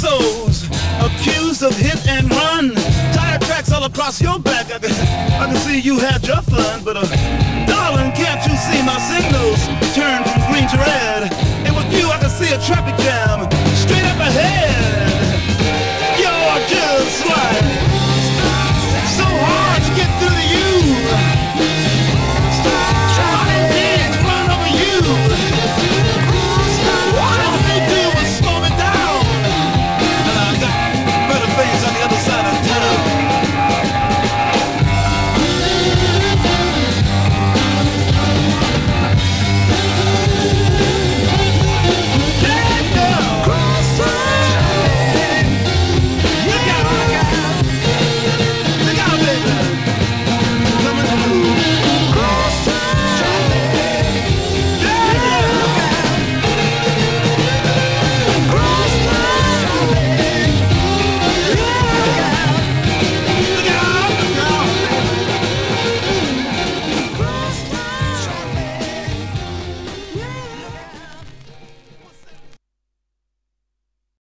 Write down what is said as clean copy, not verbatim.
souls accused of hit and run. Tire tracks all across your back. I can see you had your fun, but darling, can't you see my signals turn from green to red? And with you, I can see a traffic jam.